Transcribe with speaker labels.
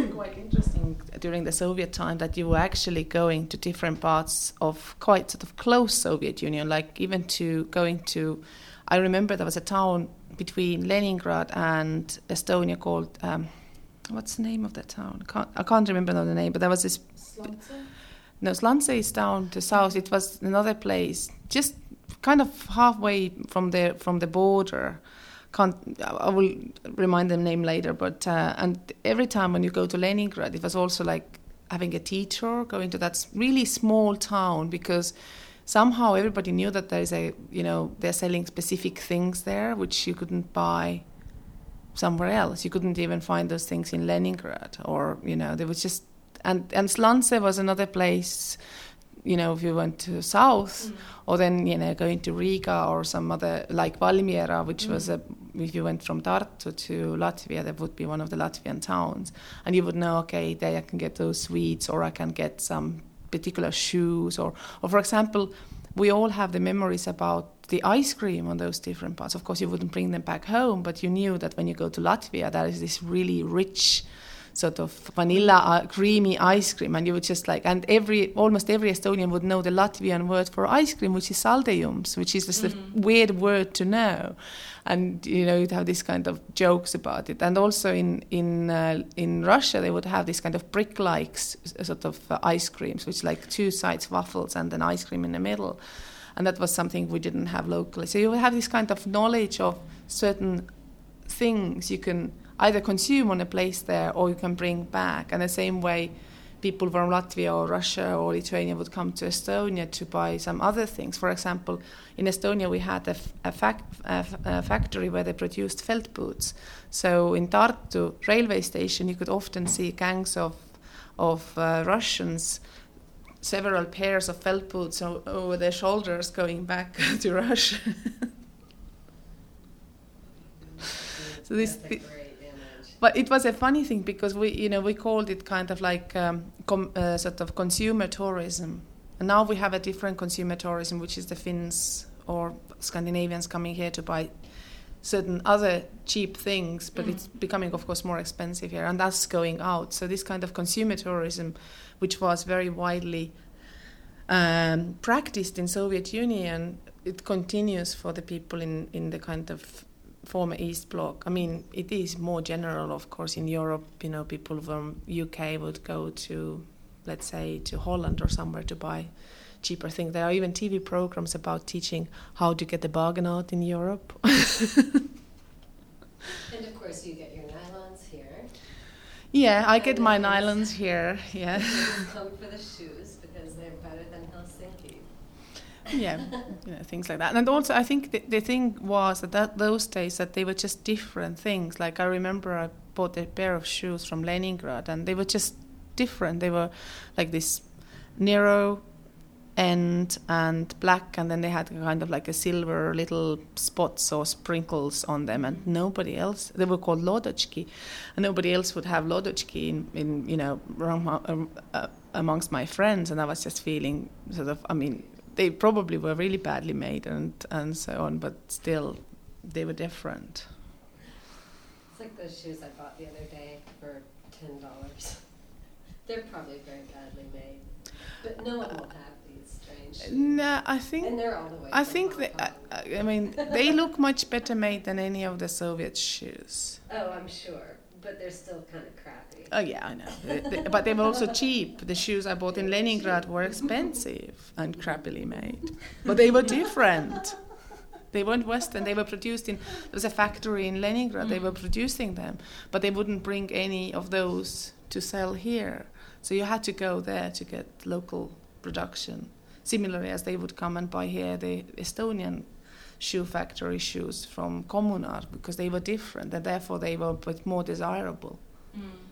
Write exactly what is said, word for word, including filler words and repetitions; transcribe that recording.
Speaker 1: quite interesting during the Soviet time that you were actually going to different parts of quite sort of close Soviet Union, like even to going to, I remember there was a town between Leningrad and Estonia called, um, what's the name of that town? I can't, I can't remember the name, but there was this...
Speaker 2: Slantse?
Speaker 1: No, Slantse is down to south. It was another place, just kind of halfway from the from the border. Can't, I will remind the name later, but uh, and every time when you go to Leningrad, it was also like having a teacher going to that really small town, because somehow everybody knew that there is a, you know, they're selling specific things there which you couldn't buy somewhere else. You couldn't even find those things in Leningrad, or, you know, there was just, and, and Slantse was another place, you know, if you went to south, mm. or then, you know, going to Riga or some other, like Valmiera, which mm. was a, if you went from Tartu to Latvia, that would be one of the Latvian towns. And you would know, okay, there I can get those sweets, or I can get some particular shoes, or, or for example, we all have the memories about the ice cream on those different parts. Of course, you wouldn't bring them back home, but you knew that when you go to Latvia, there is this really rich sort of vanilla uh, creamy ice cream, and you would just like, and every almost every Estonian would know the Latvian word for ice cream, which is saldejums, which is just mm-hmm. a weird word to know, and you know, you'd have this kind of jokes about it. And also in in uh, in Russia, they would have this kind of brick-like s- sort of uh, ice creams, which like two sides waffles and an ice cream in the middle, and that was something we didn't have locally. So you would have this kind of knowledge of certain things you can either consume on a place there, or you can bring back. And the same way people from Latvia or Russia or Lithuania would come to Estonia to buy some other things. For example, in Estonia we had a, f- a, fac- a, f- a factory where they produced felt boots. So in Tartu railway station you could often see gangs of, of uh, Russians, several pairs of felt boots o- over their shoulders going back to Russia. So this... But it was a funny thing, because we, you know, we called it kind of like um, com, uh, sort of consumer tourism, and now we have a different consumer tourism, which is the Finns or Scandinavians coming here to buy certain other cheap things, but mm. it's becoming, of course, more expensive here, and that's going out. So this kind of consumer tourism, which was very widely um, practiced in Soviet Union, it continues for the people in, in the kind of former East Bloc. I mean, it is more general, of course, in Europe. You know, people from U K would go to, let's say, to Holland or somewhere to buy cheaper things. There are even T V programs about teaching how to get the bargain out in Europe.
Speaker 2: And of course, you get your nylons here.
Speaker 1: Yeah, I get my nylons here. Yeah.
Speaker 2: Come for the shoes because they're better than Helsinki.
Speaker 1: Yeah, you know, things like that. And also, I think the, the thing was that, that those days that they were just different things. Like I remember I bought a pair of shoes from Leningrad, and they were just different. They were like this narrow end and black, and then they had kind of like a silver little spots or sprinkles on them, and nobody else, they were called lodochki, and nobody else would have lodochki in, in you know, around, uh, amongst my friends, and I was just feeling sort of, I mean, they probably were really badly made and, and so on, but still, they were different.
Speaker 2: It's like those shoes I bought the other day for ten dollars. They're probably very badly made, but no one will have these strange shoes.
Speaker 1: No, I think...
Speaker 2: And they're all the way
Speaker 1: I
Speaker 2: from
Speaker 1: think
Speaker 2: Hong
Speaker 1: they,
Speaker 2: Kong.
Speaker 1: I, I mean, they look much better made than any of the Soviet shoes.
Speaker 2: Oh, I'm sure, but they're still kind of crappy.
Speaker 1: Oh yeah, I know. They, they, but they were also cheap. The shoes I bought in Leningrad were expensive and crappily made. But they were different. They weren't Western. They were produced in... There was a factory in Leningrad. Mm. They were producing them. But they wouldn't bring any of those to sell here. So you had to go there to get local production. Similarly as they would come and buy here the Estonian shoe factory shoes from Communar, because they were different and therefore they were but more desirable.
Speaker 2: Mm.